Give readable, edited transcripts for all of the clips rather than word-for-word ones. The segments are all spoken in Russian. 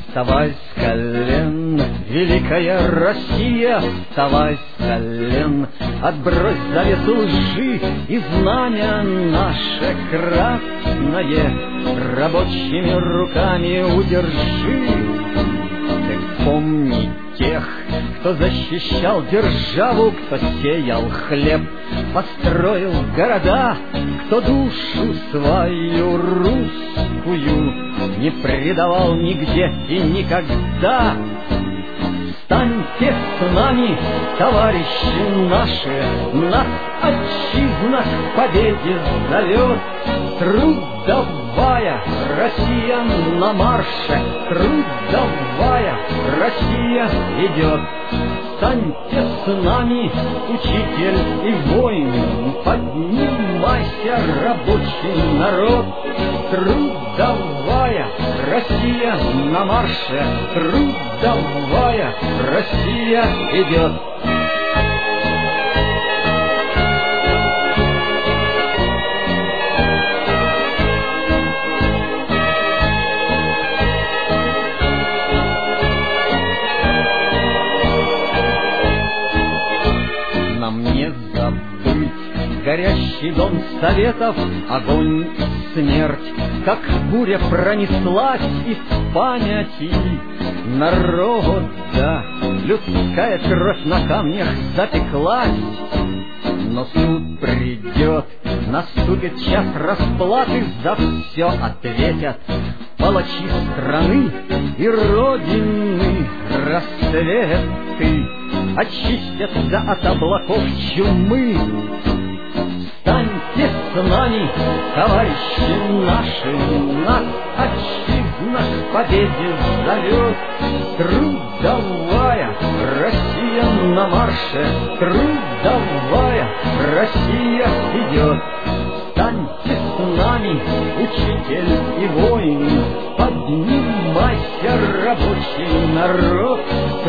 Вставай с колен, великая Россия, вставай с колен, отбрось завесу лжи, и знамя наше красное рабочими руками удержи. Ты помни тех, кто защищал державу, кто сеял хлеб, построил города, кто душу свою русскую не предавал нигде и никогда. Встаньте с нами, товарищи наши, нас отчизна к победе зовет. Трудовая Россия на марше, трудовая Россия идет. Встаньте с нами, учитель и воин, поднимайся, рабочий народ. Трудовая Россия на марше, трудовая Россия идет. Нам не забыть горящий дом Советов, огонь и смерть, как буря пронеслась из памяти народа. Людская кровь на камнях запеклась, но суд придет, наступит час расплаты, за все ответят палачи страны и родины. Рассветы очистятся от облаков чумы. Встаньте с нами, товарищи наши, нас отчизна к победе зовет. Трудовая Россия на марше, трудовая Россия идет. Встаньте с нами, учитель и воин, поднимайся, рабочий народ.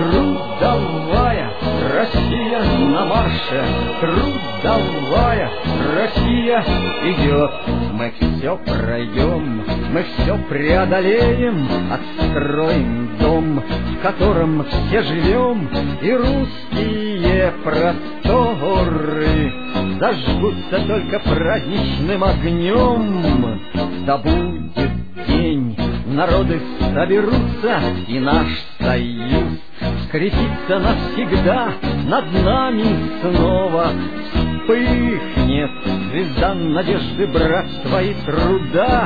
Трудовая Россия на марше, трудовая Россия идет. Мы все пройдем, мы все преодолеем, отстроим дом, в котором все живем, и русские просторы зажгутся только праздничным огнем. Да будет день, народы соберутся, и наш союз скрепится навсегда. Над нами снова вспыхнет звезда надежды, братства и труда.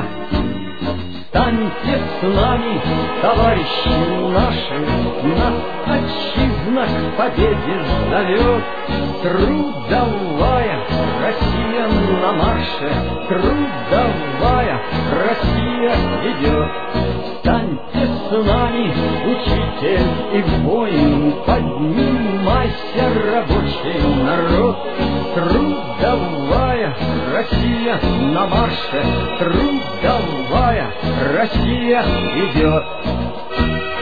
Встаньте с нами, товарищи наши, нас отчизна к победе зовет. Трудовая Россия на марше, трудовая Россия идет. Встаньте с нами, учитель и воин, поднимайся, рабочий народ. Трудовая Россия на марше, трудовая Россия идет.